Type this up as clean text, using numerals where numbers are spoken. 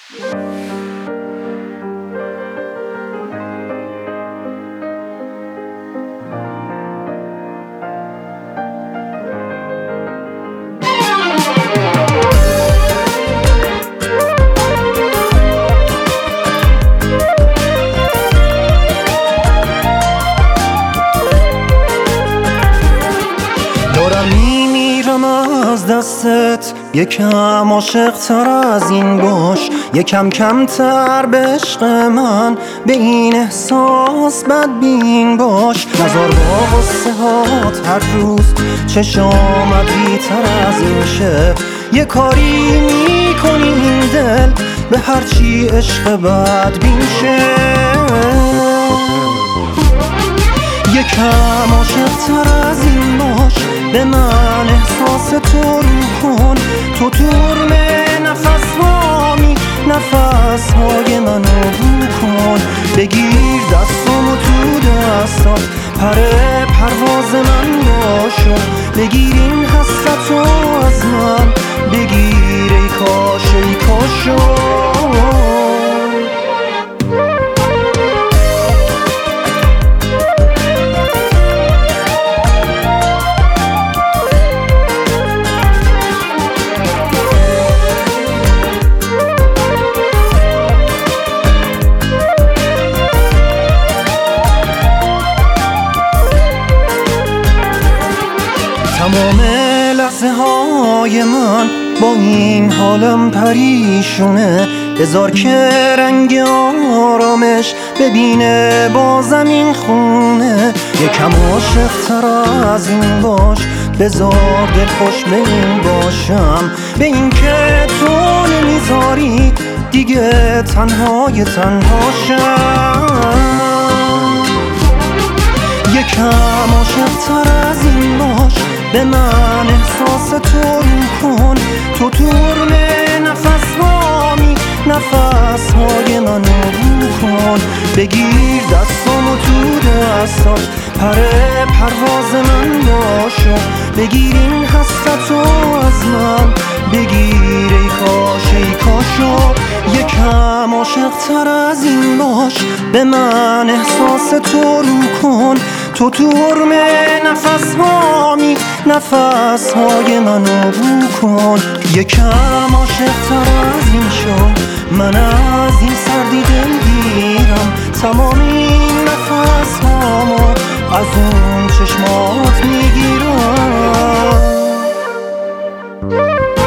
دارم میمیرم از دستت، یکم عاشق تر از این باش، یکم کمتر به عشق من، به این احساس بدبین باش. نزار با غصه هات هر روز چشامت بیتر از این شه، یه کاری میکنی این دل به هرچی عشق بدبین شه. یکم عاشق تر از این باش، به من احساس تو رو کن، تو ترم نفس هامی، نفس های منو رو کن. بگیر دستامو تو دستات، پر پرواز من باشو، بگیر این حسرتو از من، بگیر ای کاش ای کاشو. تمام لحظه های من با این حالم پریشونه، بذار که رنگ آرامش ببینه بازم این خونه. یکم عاشق تر از این باش، بذار دل خوش به این باشم، به این که تو نمیذاری دیگه تنهای تنهاشم. یکم عاشق تر از این باش، به من احساس تو رو کن، تو ترم نفس هامی، نفس های منو رو کن. بگیر دستامو تو دستات، پر پرواز من باشو، بگیر این حسرتو از من، بگیر ای کاش ای کاشو. یکم عاشق تر از این باش، به من احساس تو رو کن، تو ترم نفس هامی، نفس های منو رو کن. یکم عاشق تر از این شو، من از این سردی دلگیرم، تمام این نفس هامو از اون چشمات میگیرم.